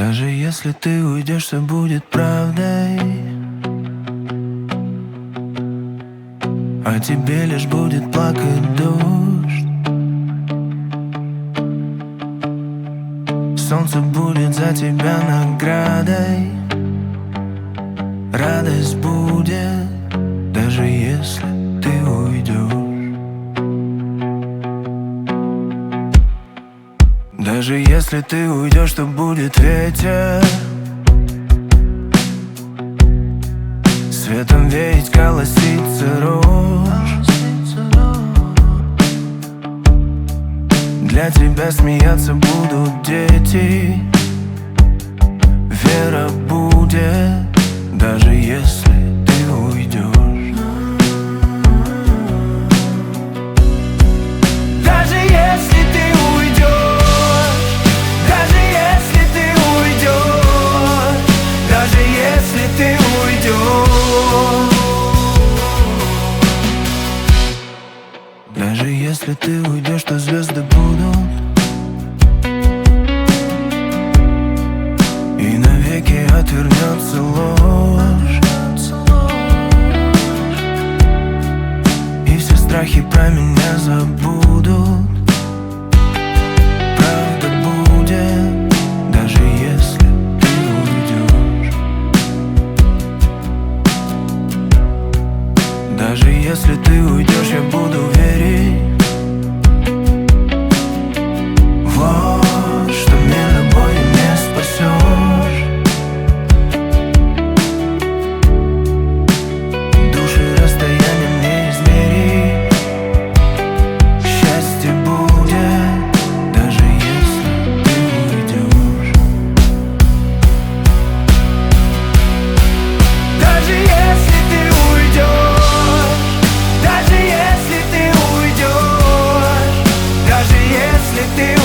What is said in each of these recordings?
Даже если ты уйдешь, все будет правдой, а тебе лишь будет плакать дождь. Солнце будет за тебя наградой, радость будет, даже если ты уйдешь. Даже если ты уйдешь, то будет ветер, светом веять колосится рожь. Для тебя смеяться будут дети, вера будет, даже если ты уйдешь. Даже если ты уйдешь, даже если ты уйдешь, даже если ты уйдешь, даже если ты уйдешь, то звезды будут, и навеки отвернется ложь, и все страхи про меня забудут. Правда будет, даже если ты уйдешь. Даже если ты уйдешь, я буду верить вот, что мне любовью не спасешь. Души расстоянием не измерить. Счастье будет, даже если ты уйдешь. Даже если ты уйдешь, даже если ты уйдешь, даже если ты уйдешь.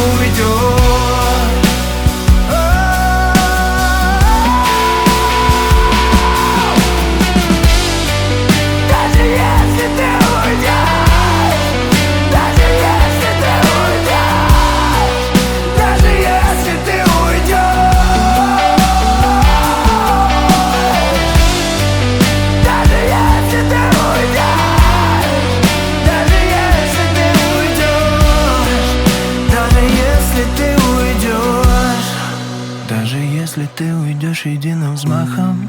Даже если ты уйдешь единым взмахом,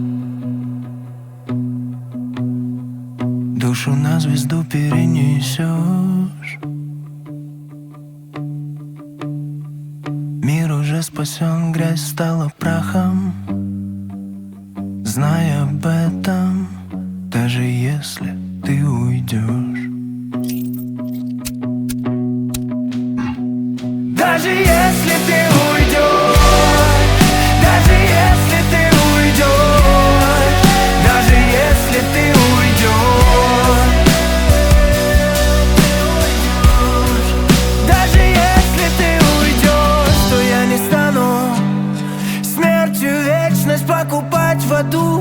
душу на звезду перенесешь. Мир уже спасен, грязь стала прахом. Знай об этом, даже если ты уйдешь. Даже если ты уйдешь, даже если ты уйдешь, даже если ты уйдешь, даже если ты уйдешь, то я не стану смертью вечность покупать в аду.